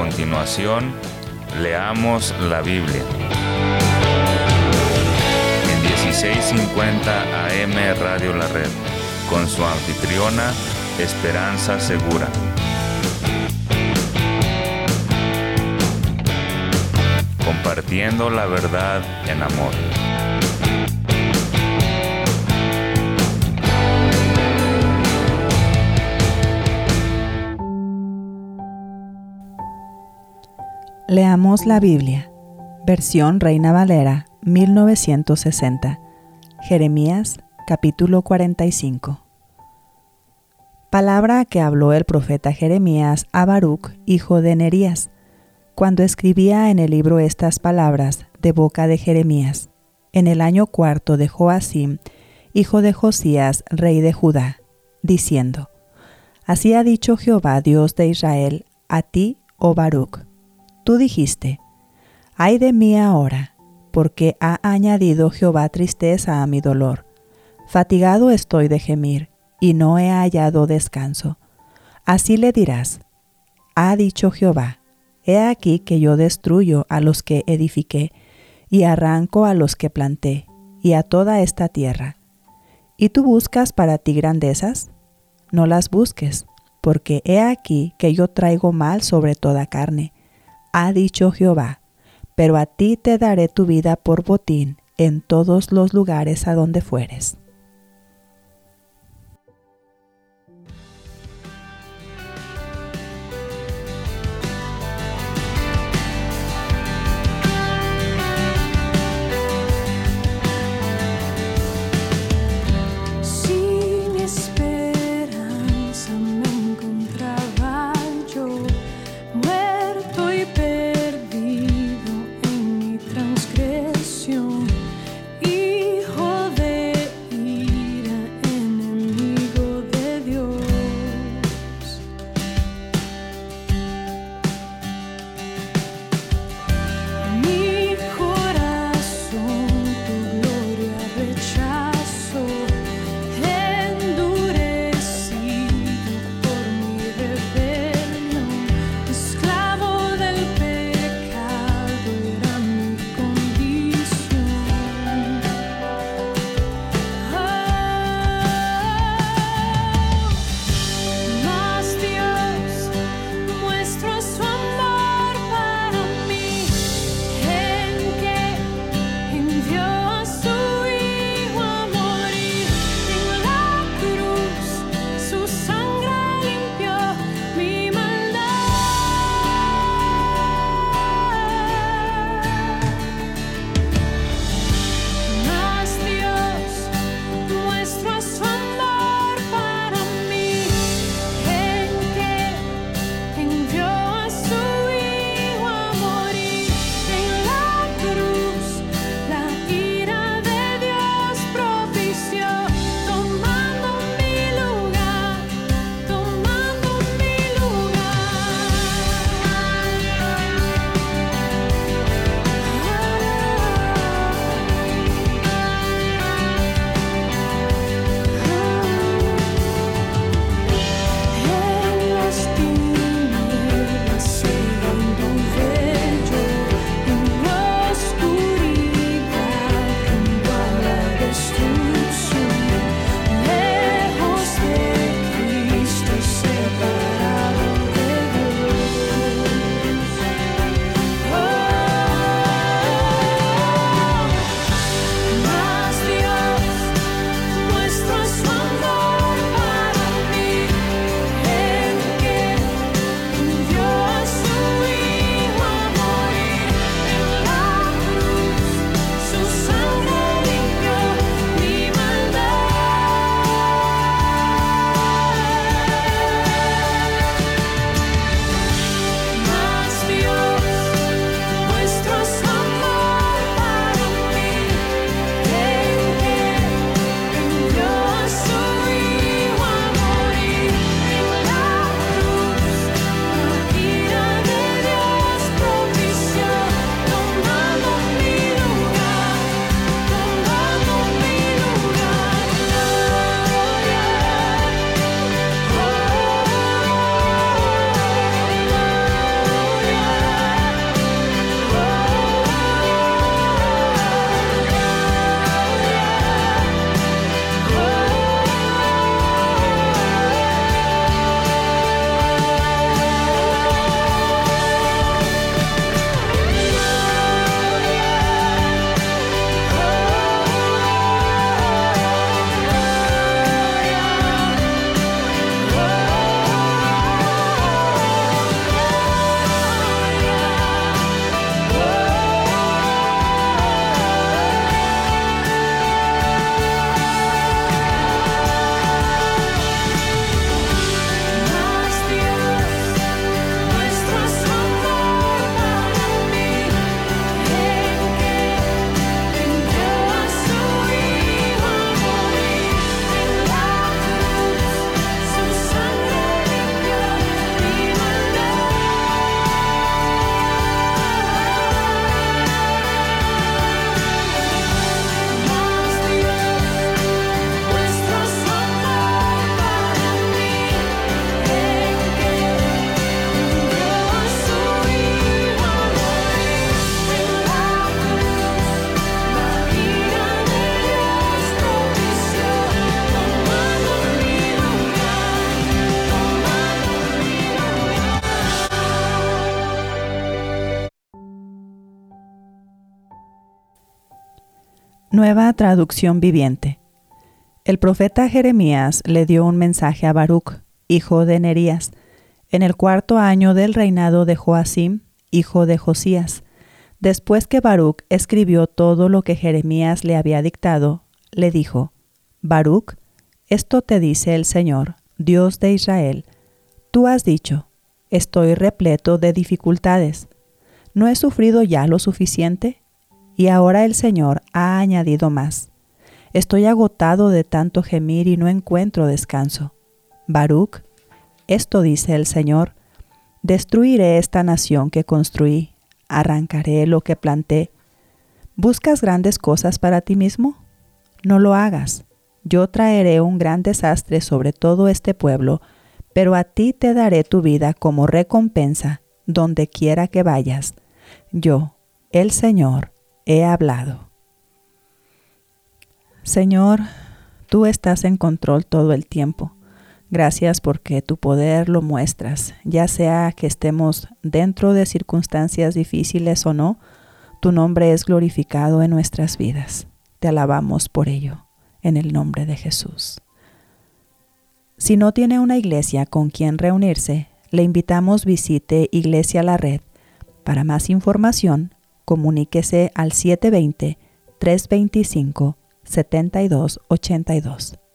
continuación, leamos la Biblia. En 1650 AM Radio La Red, con su anfitriona Esperanza Segura. Compartiendo la verdad en amor. Leamos la Biblia, versión Reina Valera, 1960, Jeremías, capítulo 45. Palabra que habló el profeta Jeremías a Baruc, hijo de Nerías, cuando escribía en el libro estas palabras de boca de Jeremías, en el año 4 de Joacim, hijo de Josías, rey de Judá, diciendo: Así ha dicho Jehová, Dios de Israel, a ti, oh Baruc. Tú dijiste: Ay de mí ahora, porque ha añadido Jehová tristeza a mi dolor. Fatigado estoy de gemir, y no he hallado descanso. Así le dirás: Ha dicho Jehová: He aquí que yo destruyo a los que edifiqué, y arranco a los que planté, y a toda esta tierra. ¿Y tú buscas para ti grandezas? No las busques, porque he aquí que yo traigo mal sobre toda carne, ha dicho Jehová, pero a ti te daré tu vida por botín en todos los lugares a donde fueres. Hijo de Nueva traducción viviente. El profeta Jeremías le dio un mensaje a Baruc, hijo de Nerías, en el 4º año del reinado de Joacim, hijo de Josías. Después que Baruc escribió todo lo que Jeremías le había dictado, le dijo: Baruc, esto te dice el Señor, Dios de Israel. Tú has dicho: estoy repleto de dificultades. ¿No he sufrido ya lo suficiente? Y ahora el Señor ha añadido más. Estoy agotado de tanto gemir y no encuentro descanso. Baruc, esto dice el Señor: destruiré esta nación que construí, arrancaré lo que planté. ¿Buscas grandes cosas para ti mismo? No lo hagas. Yo traeré un gran desastre sobre todo este pueblo, pero a ti te daré tu vida como recompensa, donde quiera que vayas. Yo, el Señor, he hablado. Señor, tú estás en control todo el tiempo. Gracias porque tu poder lo muestras, ya sea que estemos dentro de circunstancias difíciles o no, tu nombre es glorificado en nuestras vidas. Te alabamos por ello, en el nombre de Jesús. Si no tiene una iglesia con quien reunirse, le invitamos visite Iglesia La Red. Para más información, comuníquese al 720-325-7282.